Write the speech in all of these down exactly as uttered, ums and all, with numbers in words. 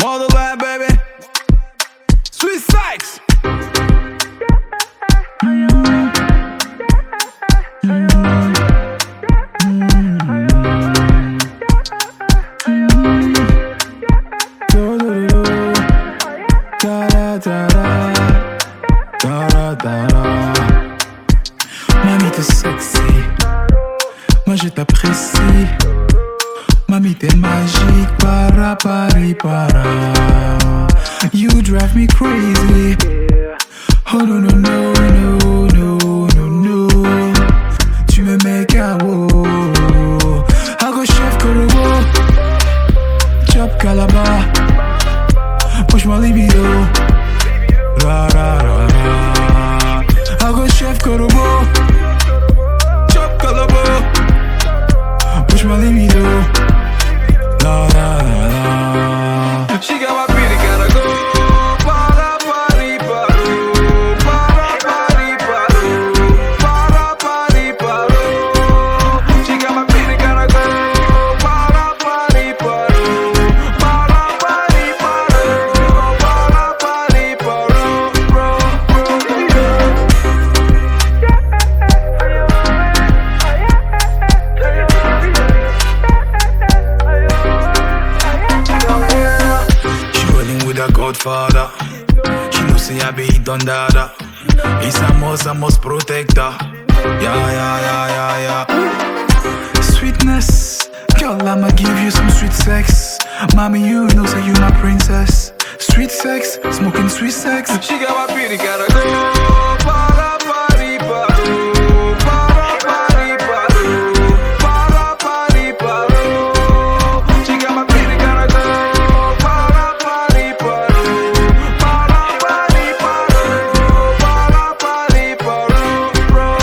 Motherland, baby. Sweet Sykes. Mamie t'es sexy, moi je t'apprécie. Mamie t'es magique, para pari para. You drive me crazy. Oh no no no no no no no. Tu me mets K O. I go chef Colombo, chop Calabar. Push my libido. Ra ra ra ra. I go chef Colombo, chop Calabar. Push my libido. La la la la. She got my pretty gotta go. Para pari paro. Para pari paro. Para pari paro. She got my pretty gotta go. Para pari paro. Para pari paro. Para pari paro. Bro, She rolling with a Godfather. She know say I be done dada. It's a must, I must protect her. Yeah, yeah, yeah, yeah, yeah. Sweetness, girl, I'ma give you some sweet sex. Mommy, you know say you my princess. Sweet sex, smoking sweet sex. she got my pretty gotta go. Para pari paro. Para pari paro. Para pari paro. She got my pretty gotta go. Para pari paro. Para pari paro. Para pari paro. Bro,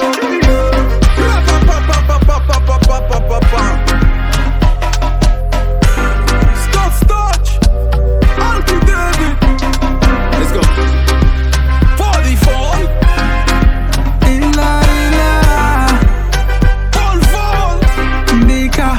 Stop, starch. Uncle David. Let's go. forty-four. Illa, illa, Fall, fall. Nika.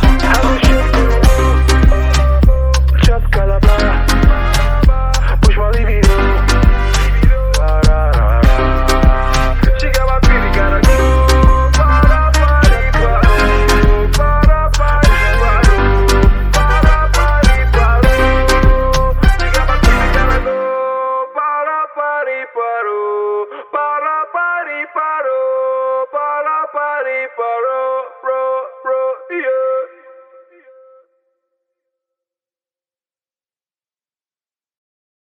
Chop Calabar, push my libido. Ra, ra, ra, ra. She got my pretty gotta go. Para pari paro. Para pari paro. Para pari paro. She got my pretty gotta go. Para pari paro. Para pari paro. Para pari paro. Bro.